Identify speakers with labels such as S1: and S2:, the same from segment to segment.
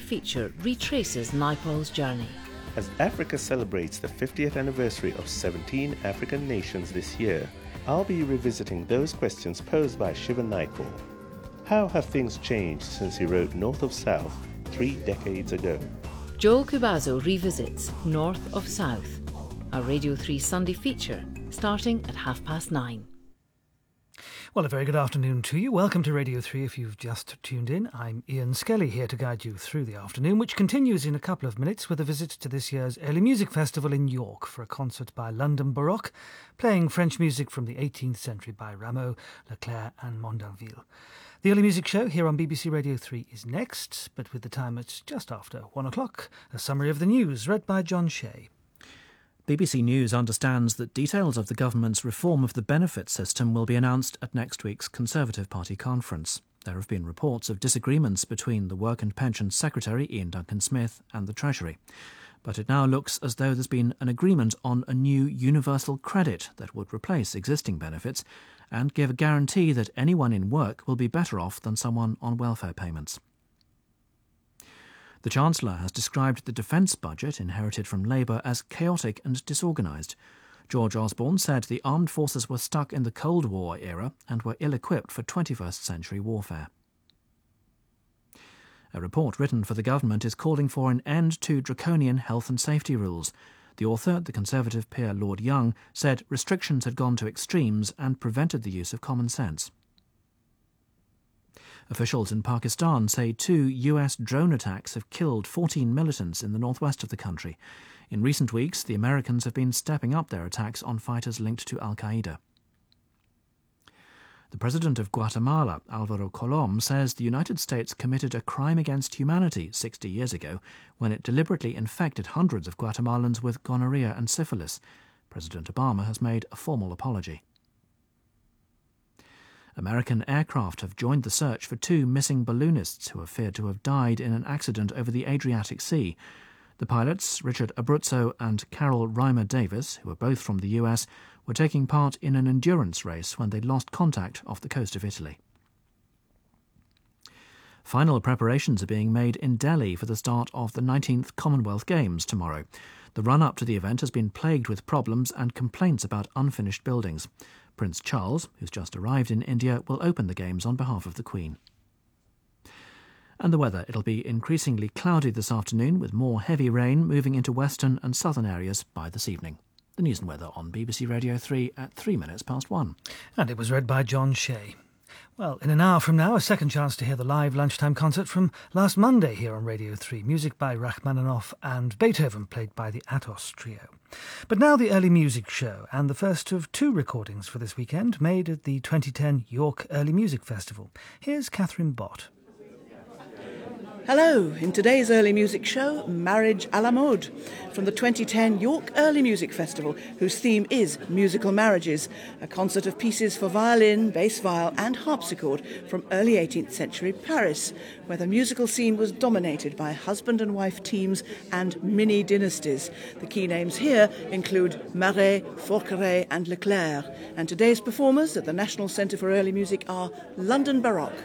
S1: feature retraces Naipaul's journey.
S2: As Africa celebrates the 50th anniversary of 17 African nations this year, I'll be revisiting those questions posed by Shiva Naipaul. How have things changed since he wrote North of South 3 decades ago?
S1: Joel Kubazo revisits North of South, a Radio 3 Sunday feature starting at 9:30.
S3: Well, a very good afternoon to you. Welcome to Radio 3 if you've just tuned in. I'm Ian Skelly here to guide you through the afternoon, which continues in a couple of minutes with a visit to this year's Early Music Festival in York for a concert by London Baroque, playing French music from the 18th century by Rameau, Leclerc and Mondanville. The Early Music Show here on BBC Radio 3 is next, but with the time it's just after 1 o'clock, a summary of the news read by John Shea.
S4: BBC News understands that details of the government's reform of the benefit system will be announced at next week's Conservative Party conference. There have been reports of disagreements between the Work and Pensions Secretary, Ian Duncan-Smith, and the Treasury. But it now looks as though there's been an agreement on a new universal credit that would replace existing benefits and give a guarantee that anyone in work will be better off than someone on welfare payments. The Chancellor has described the defence budget inherited from Labour as chaotic and disorganised. George Osborne said the armed forces were stuck in the Cold War era and were ill-equipped for 21st century warfare. A report written for the government is calling for an end to draconian health and safety rules. The author, the Conservative peer Lord Young, said restrictions had gone to extremes and prevented the use of common sense. Officials in Pakistan say 2 US drone attacks have killed 14 militants in the northwest of the country. In recent weeks, the Americans have been stepping up their attacks on fighters linked to al-Qaeda. The president of Guatemala, Alvaro Colom, says the United States committed a crime against humanity 60 years ago when it deliberately infected hundreds of Guatemalans with gonorrhea and syphilis. President Obama has made a formal apology. American aircraft have joined the search for 2 missing balloonists who are feared to have died in an accident over the Adriatic Sea. The pilots, Richard Abruzzo and Carol Reimer Davis, who are both from the US, were taking part in an endurance race when they lost contact off the coast of Italy. Final preparations are being made in Delhi for the start of the 19th Commonwealth Games tomorrow. The run-up to the event has been plagued with problems and complaints about unfinished buildings. Prince Charles, who's just arrived in India, will open the Games on behalf of the Queen. And the weather. It'll be increasingly cloudy this afternoon with more heavy rain moving into western and southern areas by this evening. The news and weather on BBC Radio 3 at 1:03.
S3: And it was read by John Shea. Well, in an hour from now, a second chance to hear the live lunchtime concert from last Monday here on Radio 3. Music by Rachmaninoff and Beethoven, played by the Atos Trio. But now the Early Music Show, and the first of 2 recordings for this weekend made at the 2010 York Early Music Festival. Here's Catherine Bott.
S5: Hello, in today's Early Music Show, Marriage à la Mode, from the 2010 York Early Music Festival, whose theme is musical marriages, a concert of pieces for violin, bass viol and harpsichord from early 18th century Paris, where the musical scene was dominated by husband and wife teams and mini-dynasties. The key names here include Marais, Forqueray and Leclerc, and today's performers at the National Centre for Early Music are London Baroque.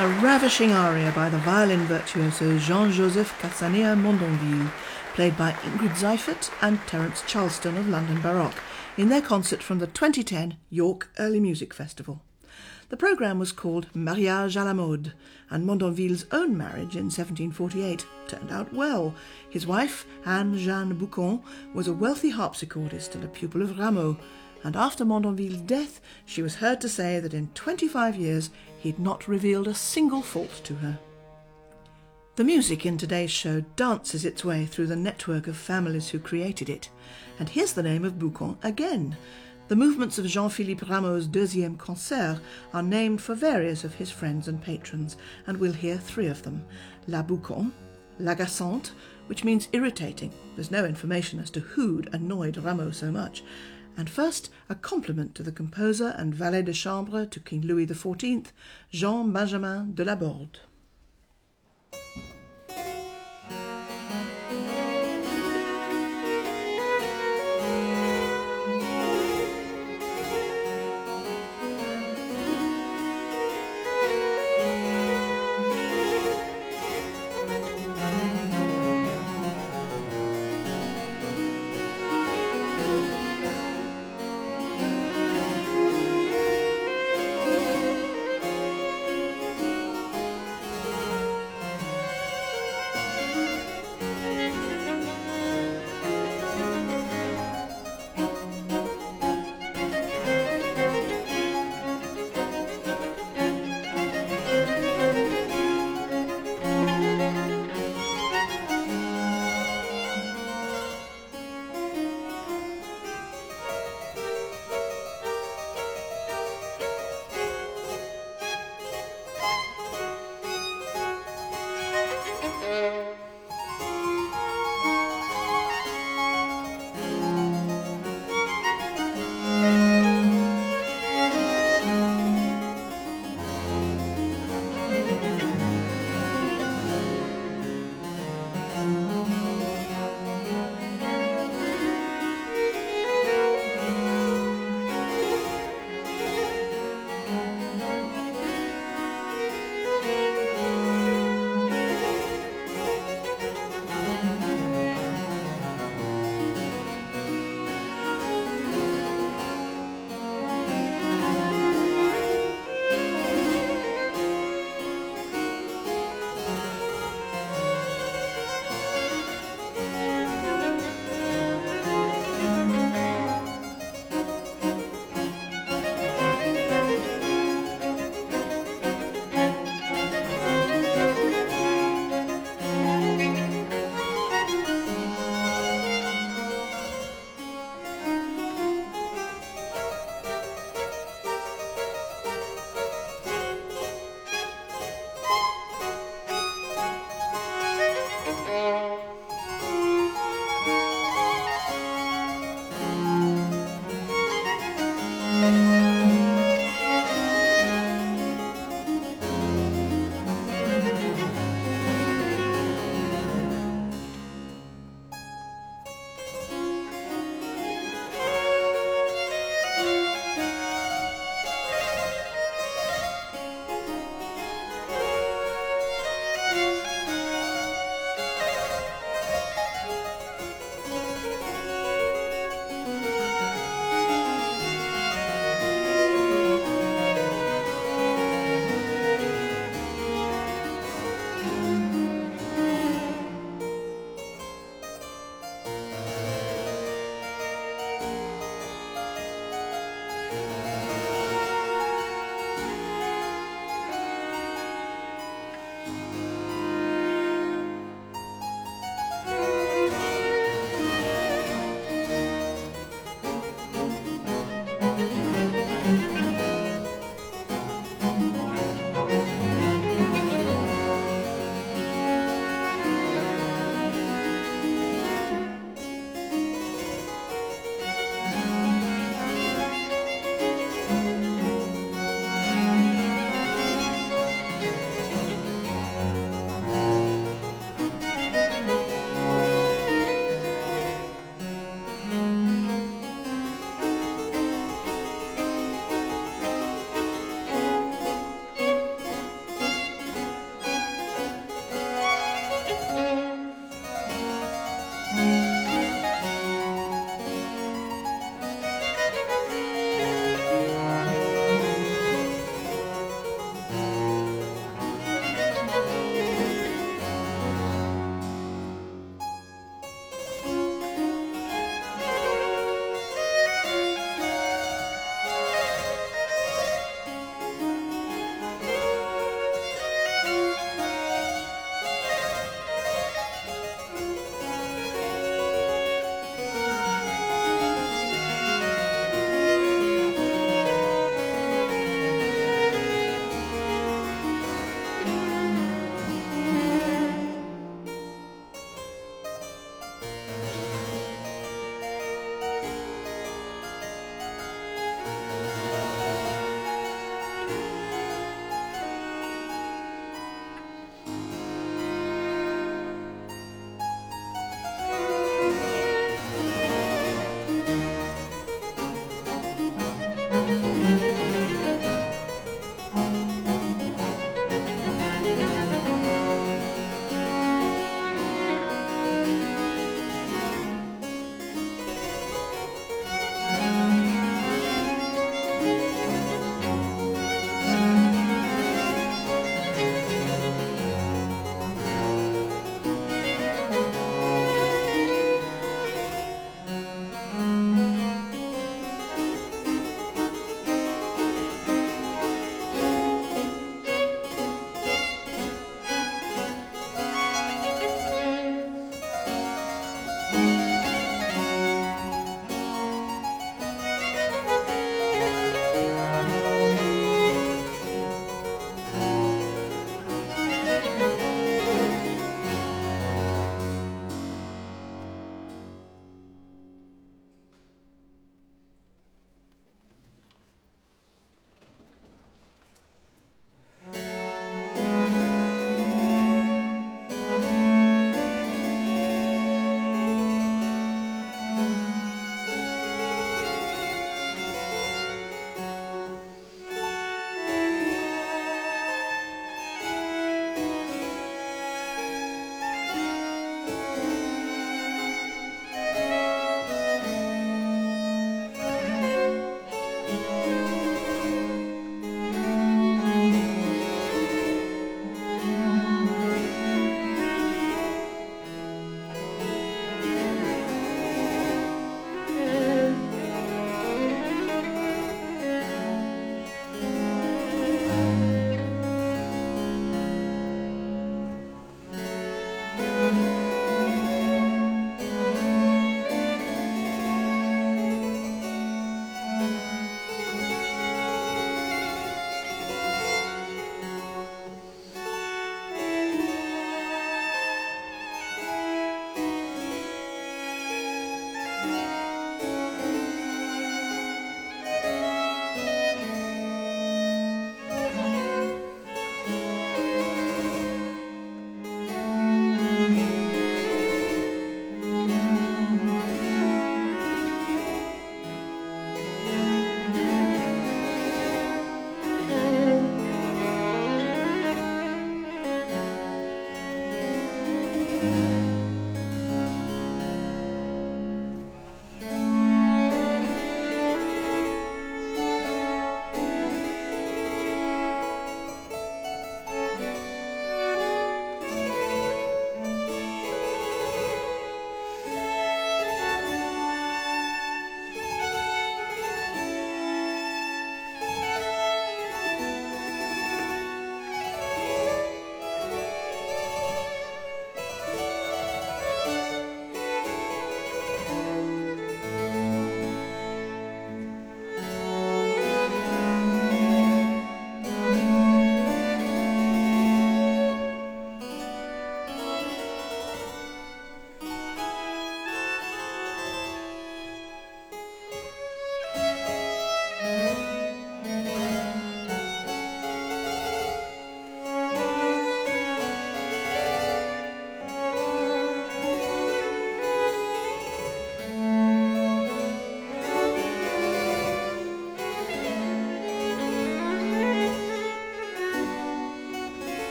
S5: a ravishing aria by the violin virtuoso Jean-Joseph Cassanea-Mondonville, played by Ingrid Seifert and Terence Charleston of London Baroque, in their concert from the 2010 York Early Music Festival. The programme was called Mariage à la mode, and Mondonville's own marriage in 1748 turned out well. His wife, Anne-Jeanne Boucon, was a wealthy harpsichordist and a pupil of Rameau, and after Mondonville's death, she was heard to say that in 25 years he had not revealed a single fault to her. The music in today's show dances its way through the network of families who created it, and here's the name of Boucon again. The movements of Jean-Philippe Rameau's Deuxième Concert are named for various of his friends and patrons, and we'll hear three of them. La Boucon, L'Agaçante, which means irritating. There's no information as to who'd annoyed Rameau so much. And first, a compliment to the composer and valet de chambre to King Louis XIV, Jean-Benjamin de Laborde.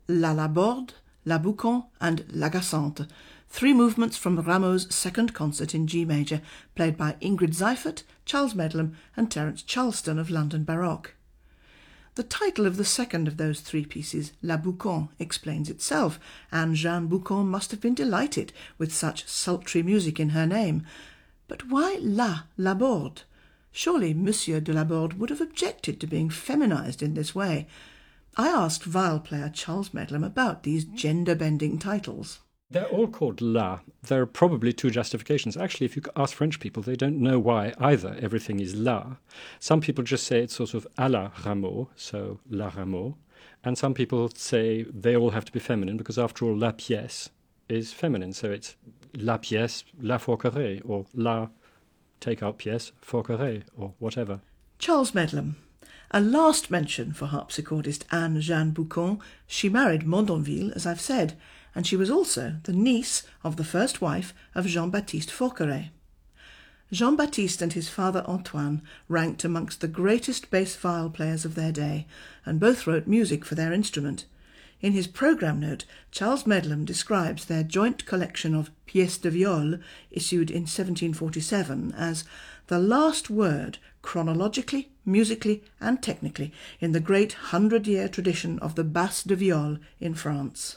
S5: La Laborde, La Boucan and L'Agaçante, 3 movements from Rameau's second concert in G major, played by Ingrid Seifert, Charles Medlam and Terence Charleston of London Baroque. The title of the second of those 3 pieces, La Boucan, explains itself. Anne-Jeanne Boucan must have been delighted with such sultry music in her name. But why La Laborde? Surely Monsieur de Laborde would have objected to being feminised in this way. I asked viol player Charles Medlam about these gender-bending titles.
S6: They're all called La. There are probably 2 justifications. Actually, if you ask French people, they don't know why either. Everything is La. Some people just say it's sort of à la Rameau, so La Rameau. And some people say they all have to be feminine because, after all, La Pièce is feminine. So it's La Pièce, La Forquerie, or La take-out pièce, Forquerie, or whatever.
S5: Charles Medlam. A last mention for harpsichordist Anne-Jeanne Boucan. She married Mondonville, as I've said, and she was also the niece of the first wife of Jean-Baptiste Forquerie. Jean-Baptiste and his father Antoine ranked amongst the greatest bass viol players of their day, and both wrote music for their instrument. In his programme note, Charles Medlam describes their joint collection of pièces de viol, issued in 1747, as the last word, chronologically, musically and technically, in the great 100-year tradition of the basse de viol in France.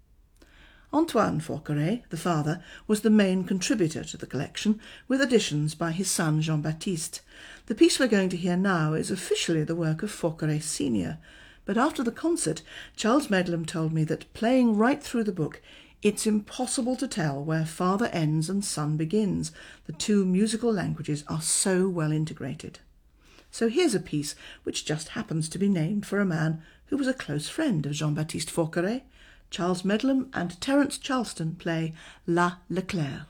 S5: Antoine Forquerie, the father, was the main contributor to the collection, with additions by his son Jean-Baptiste. The piece we're going to hear now is officially the work of Forquerie Sr., but after the concert, Charles Medlam told me that, playing right through the book, it's impossible to tell where father ends and son begins. The 2 musical languages are so well integrated. So here's a piece which just happens to be named for a man who was a close friend of Jean-Baptiste Forquerie. Charles Medlam and Terence Charleston play La Leclerc.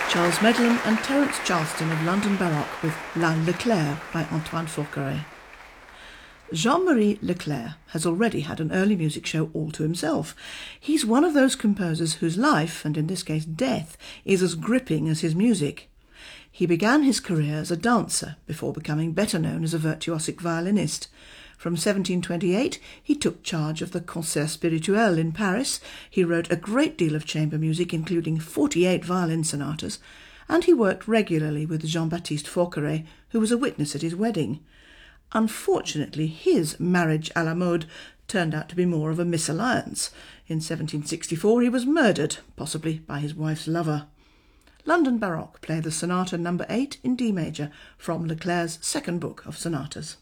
S5: Charles Medlam and Terence Charleston of London Baroque with La Leclerc by Antoine Forqueray. Jean-Marie Leclerc has already had an early music show all to himself. He's one of those composers whose life, and in this case death, is as gripping as his music. He began his career as a dancer before becoming better known as a virtuosic violinist. From 1728, he took charge of the Concert Spirituel in Paris. He wrote a great deal of chamber music, including 48 violin sonatas, and he worked regularly with Jean-Baptiste Forqueray, who was a witness at his wedding. Unfortunately, his marriage à la mode turned out to be more of a misalliance. In 1764, he was murdered, possibly by his wife's lover. London Baroque play the Sonata No. 8 in D major from Leclerc's second book of sonatas.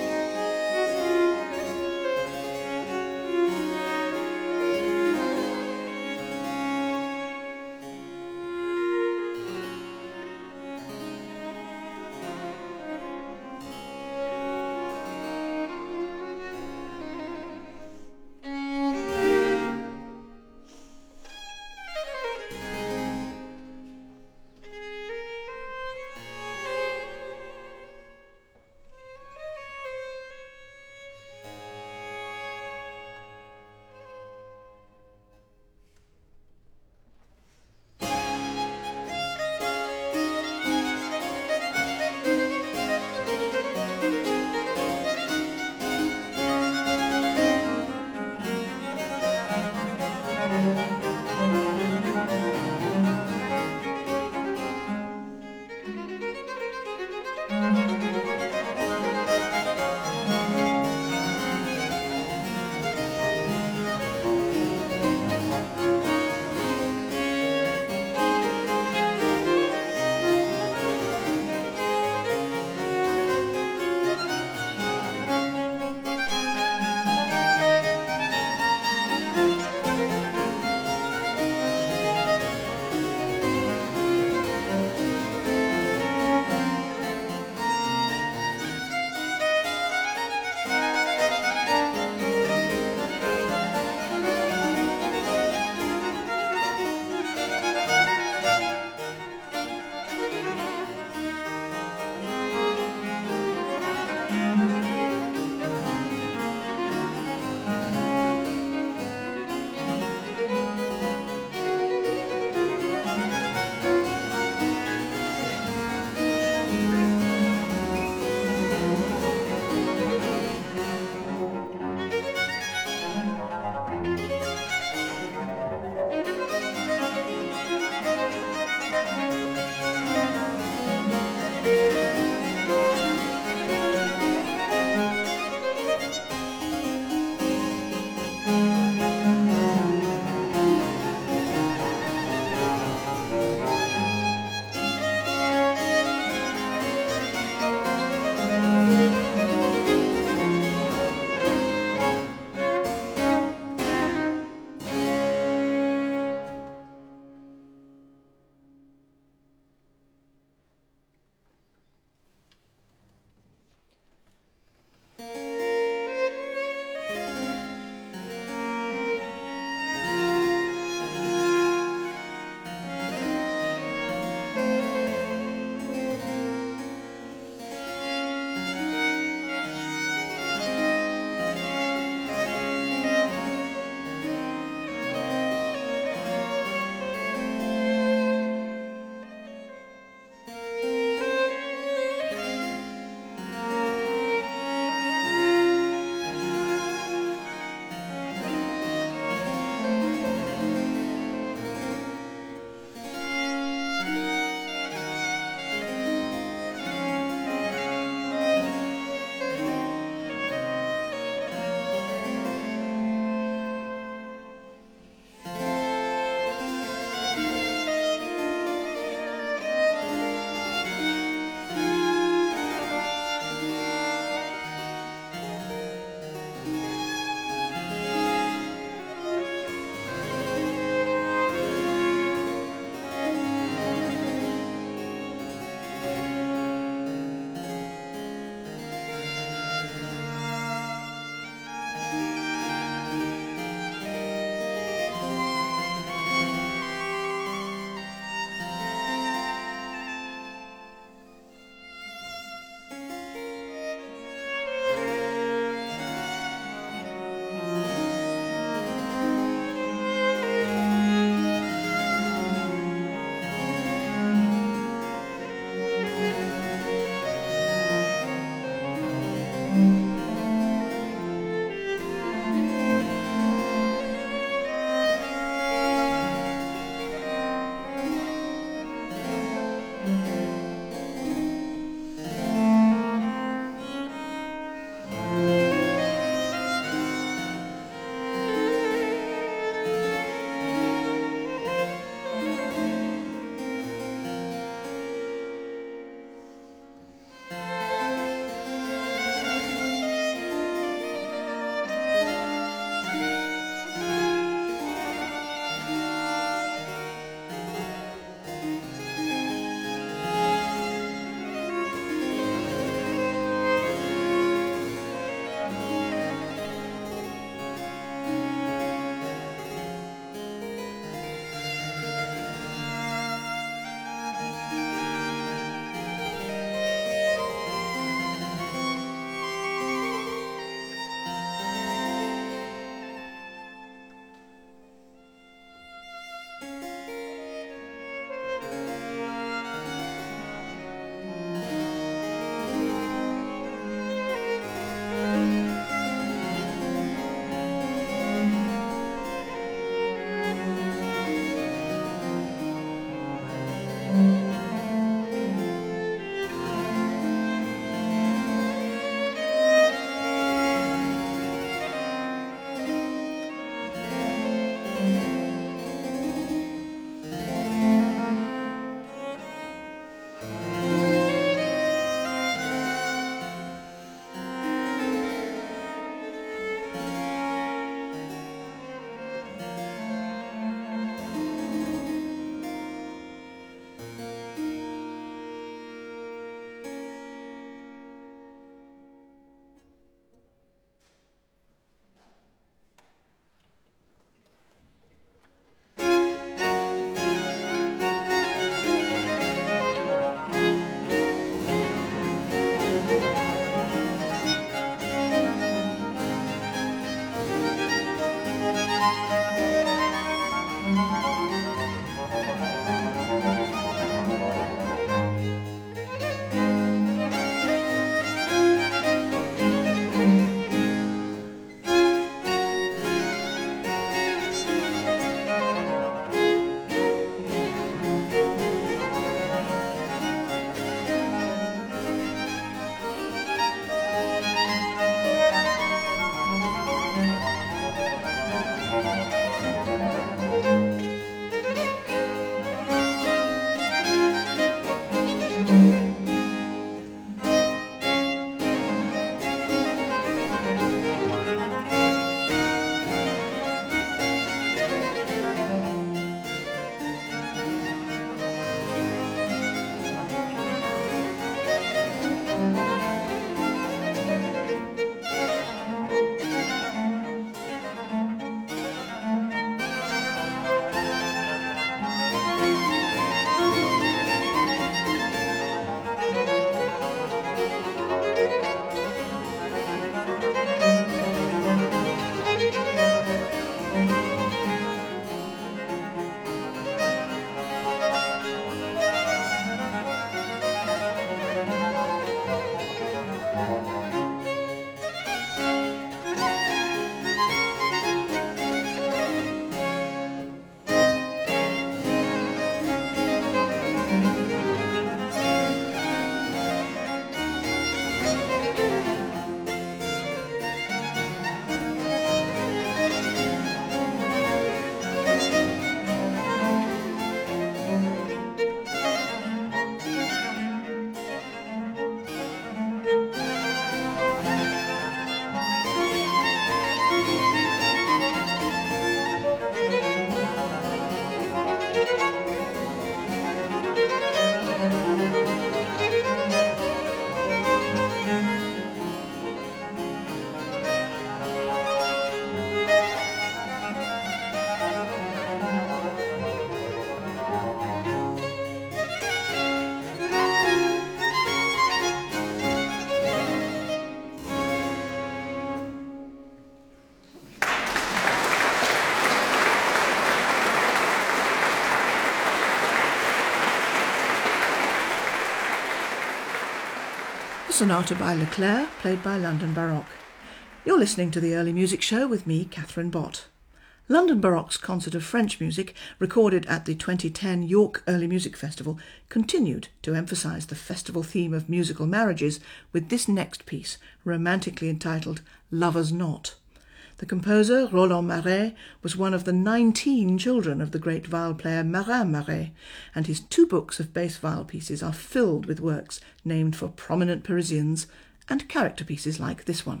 S5: Sonata by Leclerc, played by London Baroque. You're listening to the Early Music Show with me, Catherine Bott. London Baroque's concert of French music, recorded at the 2010 York Early Music Festival, continued to emphasise the festival theme of musical marriages with this next piece, romantically entitled Lover's Knot. The composer, Roland Marais, was one of the 19 children of the great viol player Marin Marais, and his 2 books of bass viol pieces are filled with works named for prominent Parisians and character pieces like this one.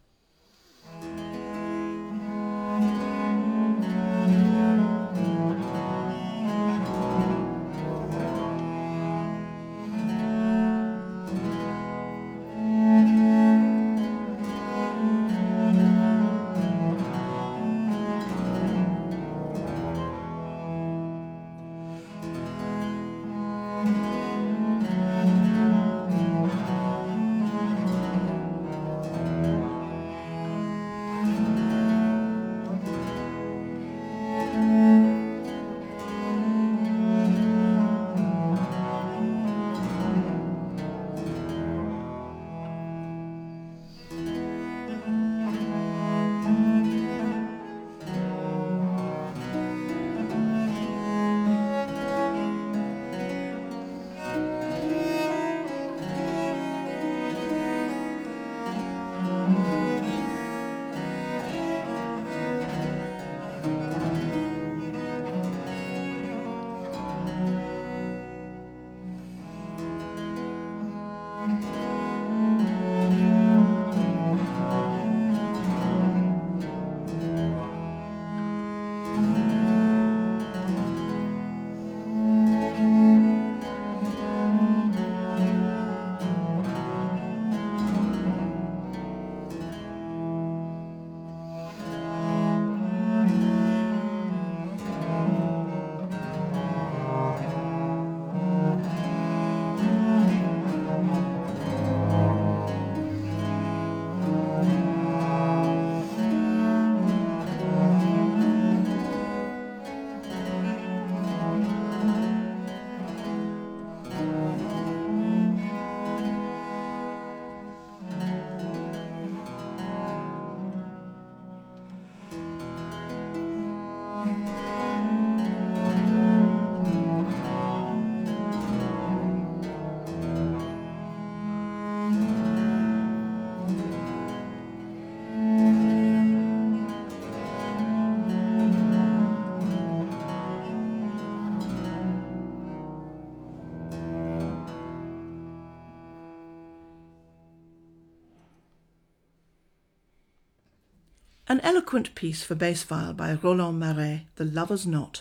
S5: An eloquent piece for bass viol by Roland Marais, The Lover's Knot.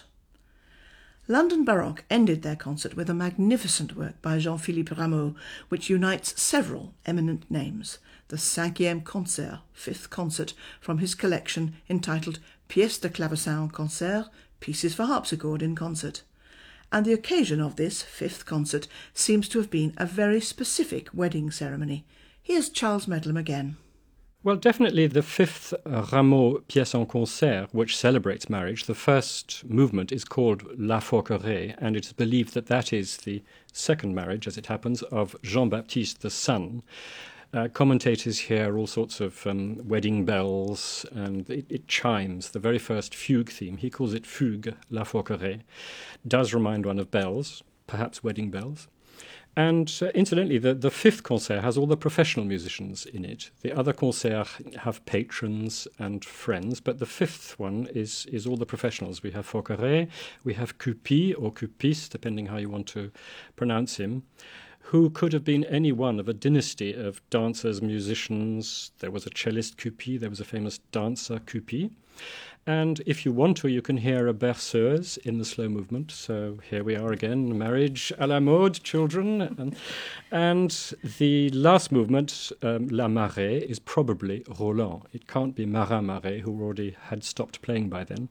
S5: London Baroque ended their concert with a magnificent work by Jean-Philippe Rameau, which unites several eminent names. The 5e Concert, 5th concert, from his collection entitled Pièces de clavecin en concert, Pieces for harpsichord in concert. And the occasion of this 5th concert seems to have been a very specific wedding ceremony. Here's Charles Medlam again.
S6: Well, definitely the 5th Rameau Pièce en Concert, which celebrates marriage. The first movement is called La Forquerie, and it's believed that that is the second marriage, as it happens, of Jean-Baptiste the son. Commentators hear all sorts of wedding bells, and it chimes. The very first fugue theme, he calls it Fugue, La Forquerie, does remind one of bells, perhaps wedding bells. And incidentally, the 5th concert has all the professional musicians in it. The other concerts have patrons and friends, but the 5th one is all the professionals. We have Forquerie, we have Cupie, or Cupis, depending how you want to pronounce him, who could have been any one of a dynasty of dancers, musicians. There was a cellist Cupie, there was a famous dancer Cupie. And if you want to, you can hear a berceuse in the slow movement. So here we are again, marriage à la mode, children. And the last movement, La Marée, is probably Roland. It can't be Marin Marais, who already had stopped playing by then.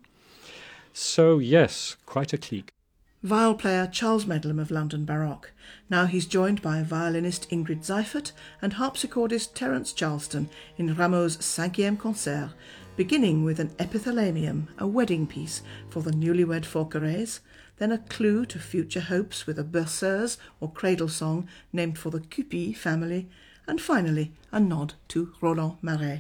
S6: So yes, quite a clique.
S5: Viol player Charles Medlam of London Baroque. Now he's joined by violinist Ingrid Seifert and harpsichordist Terence Charleston in Rameau's 5e Concert, beginning with an epithalamium, a wedding piece for the newlywed Forqueries, then a clue to future hopes with a berceuse or cradle song named for the Cupie family, and finally a nod to Roland Marais.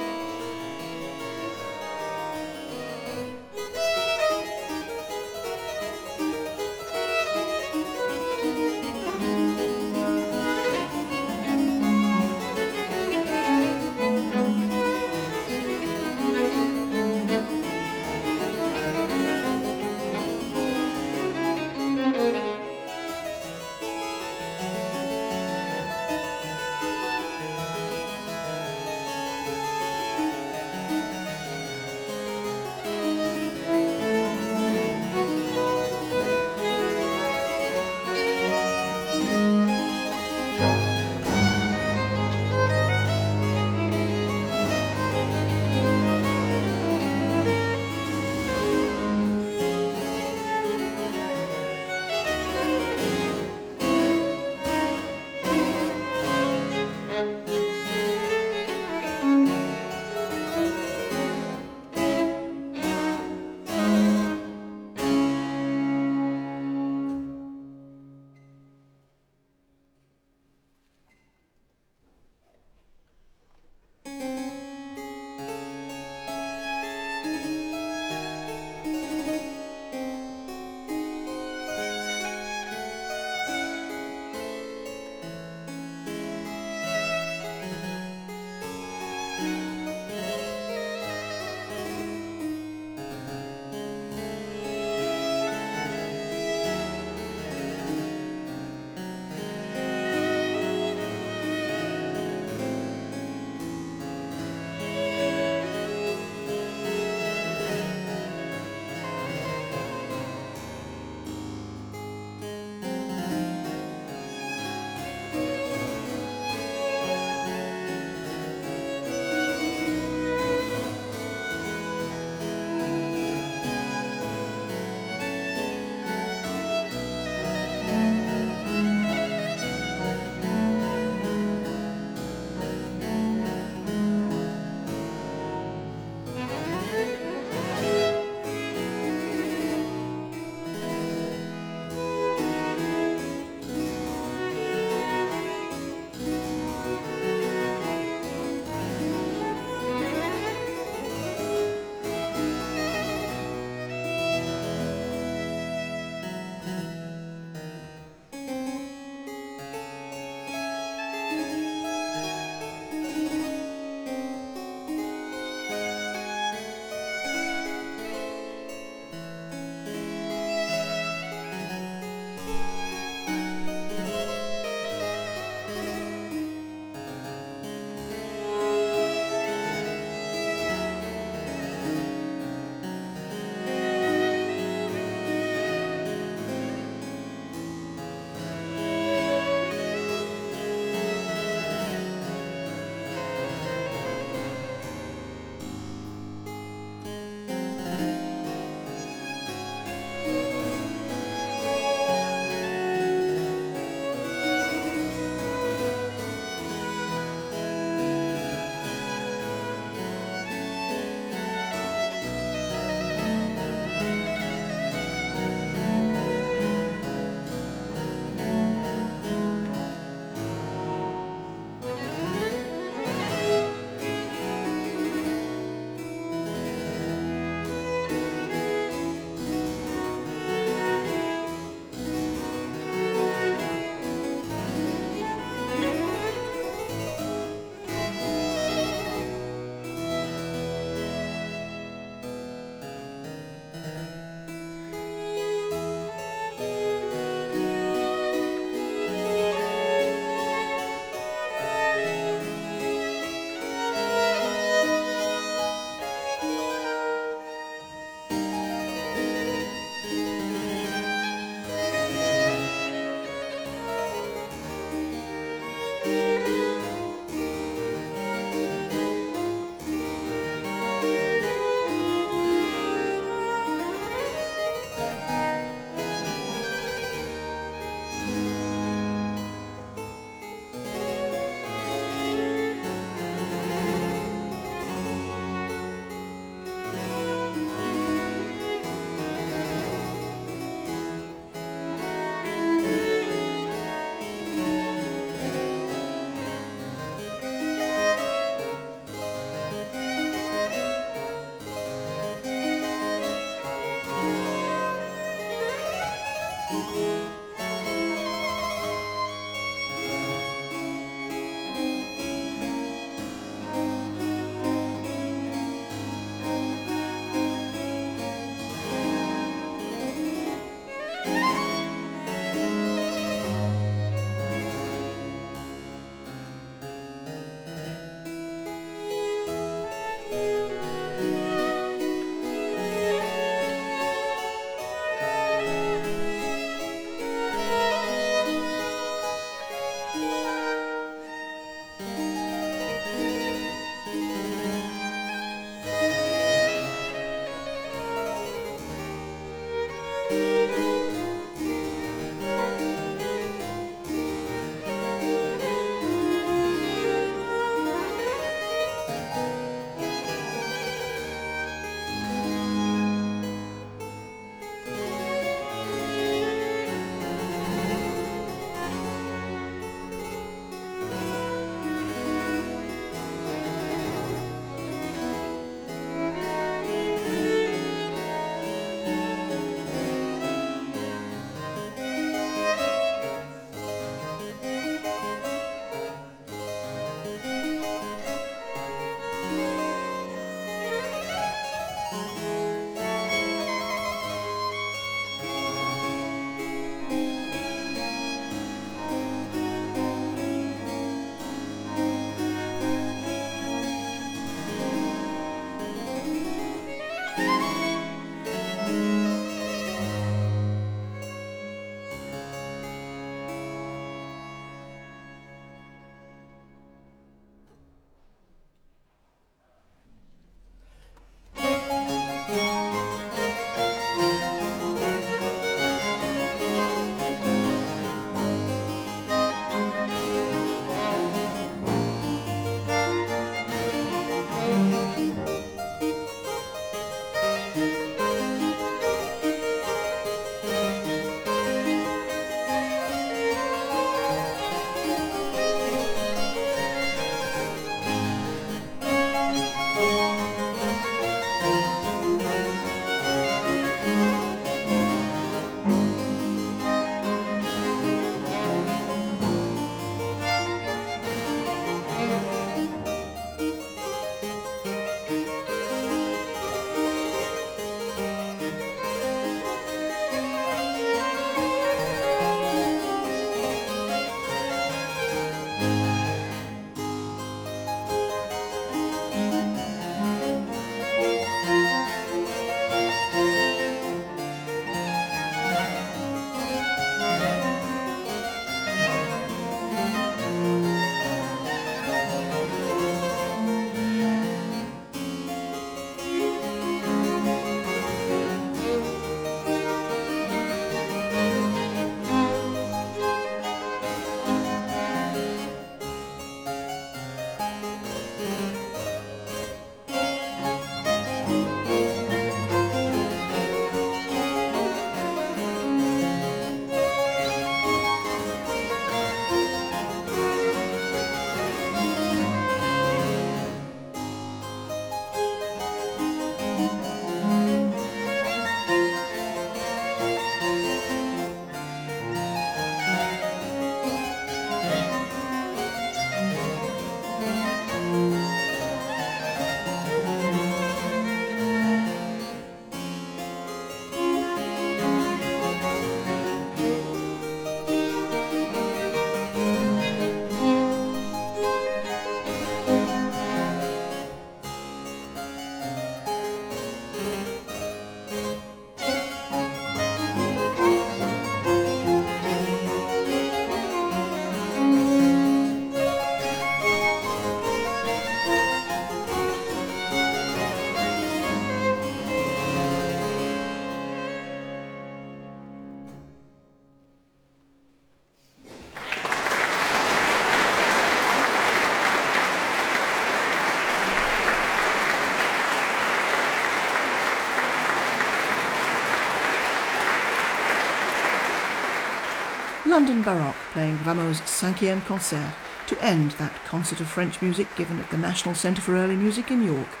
S5: London Baroque playing Rameau's 5e Concert to end that concert of French music given at the National Centre for Early Music in York.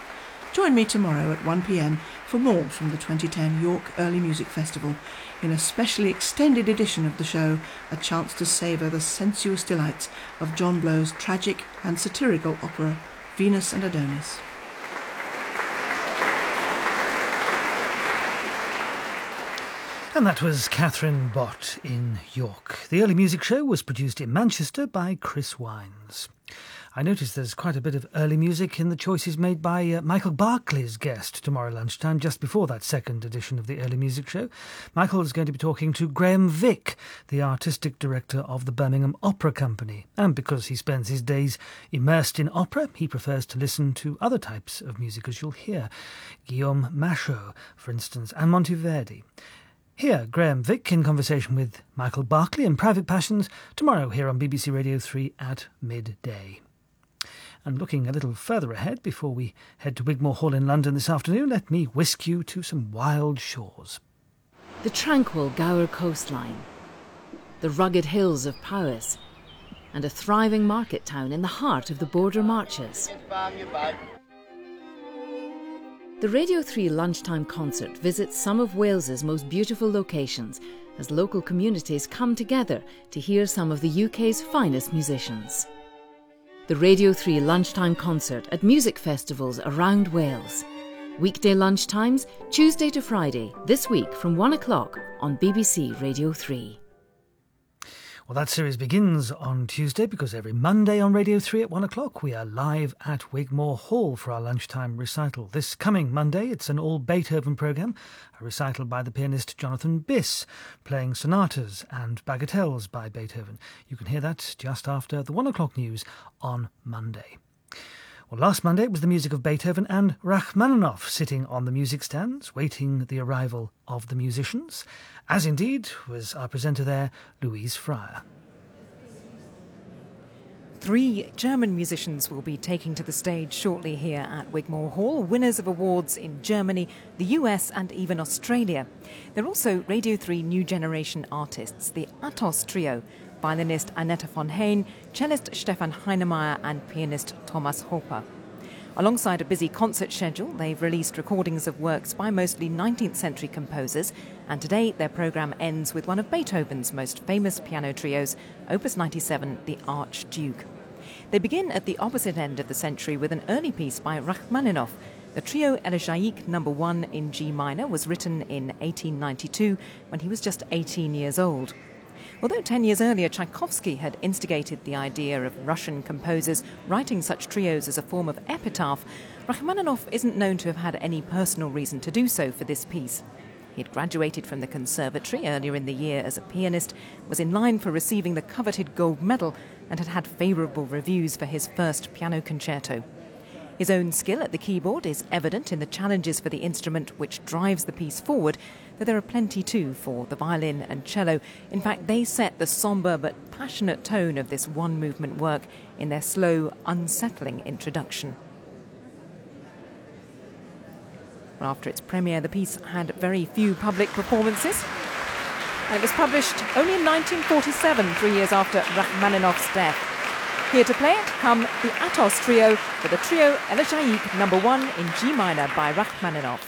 S5: Join me tomorrow at 1 p.m. for more from the 2010 York Early Music Festival in a specially extended edition of the show, a chance to savour the sensuous delights of John Blow's tragic and satirical opera Venus and Adonis.
S3: And that was Catherine Bott in York. The Early Music Show was produced in Manchester by Chris Wines. I noticed there's quite a bit of early music in the choices made by Michael Barclay's guest tomorrow lunchtime, just before that second edition of the Early Music Show. Michael is going to be talking to Graham Vick, the artistic director of the Birmingham Opera Company. And because he spends his days immersed in opera, he prefers to listen to other types of music, as you'll hear. Guillaume Machaut, for instance, and Monteverdi. Here, Graham Vick in conversation with Michael Barclay in Private Passions tomorrow here on BBC Radio 3 at midday. And looking a little further ahead before we head to Wigmore Hall in London this afternoon, let me whisk you to some wild shores.
S1: The tranquil Gower coastline, the rugged hills of Powys, and a thriving market town in the heart of the Border Marches. The Radio 3 Lunchtime Concert visits some of Wales's most beautiful locations as local communities come together to hear some of the UK's finest musicians. The Radio 3 Lunchtime Concert at music festivals around Wales. Weekday lunchtimes, Tuesday to Friday, this week from 1 o'clock on BBC Radio 3.
S3: Well, that series begins on Tuesday because every Monday on Radio 3 at 1 o'clock we are live at Wigmore Hall for our lunchtime recital. This coming Monday it's an all Beethoven programme, a recital by the pianist Jonathan Biss, playing sonatas and bagatelles by Beethoven. You can hear that just after the 1 o'clock news on Monday. Well, last Monday it was the music of Beethoven and Rachmaninoff sitting on the music stands, waiting the arrival of the musicians, as indeed was our presenter there, Louise Fryer.
S7: 3 German musicians will be taking to the stage shortly here at Wigmore Hall, winners of awards in Germany, the US and even Australia. They're also Radio 3 New Generation artists, the Atos Trio, violinist Annette von Hain, cellist Stefan Heinemeyer and pianist Thomas Hopper. Alongside a busy concert schedule, they've released recordings of works by mostly 19th century composers, and today their programme ends with one of Beethoven's most famous piano trios, Opus 97, The Archduke. They begin at the opposite end of the century with an early piece by Rachmaninoff. The trio Elegiac No. 1 in G minor was written in 1892 when he was just 18 years old. Although 10 years earlier Tchaikovsky had instigated the idea of Russian composers writing such trios as a form of epitaph, Rachmaninoff isn't known to have had any personal reason to do so for this piece. He had graduated from the conservatory earlier in the year as a pianist, was in line for receiving the coveted gold medal, and had had favourable reviews for his first piano concerto. His own skill at the keyboard is evident in the challenges for the instrument which drives the piece forward, though there are plenty too for the violin and cello. In fact, they set the sombre but passionate tone of this one-movement work in their slow, unsettling introduction. Well, after its premiere, the piece had very few public performances, and it was published only in 1947, 3 years after Rachmaninoff's death. Here to play it come the Atos Trio with the trio Elegiac No. 1 in G minor by Rachmaninoff.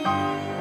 S8: Thank you.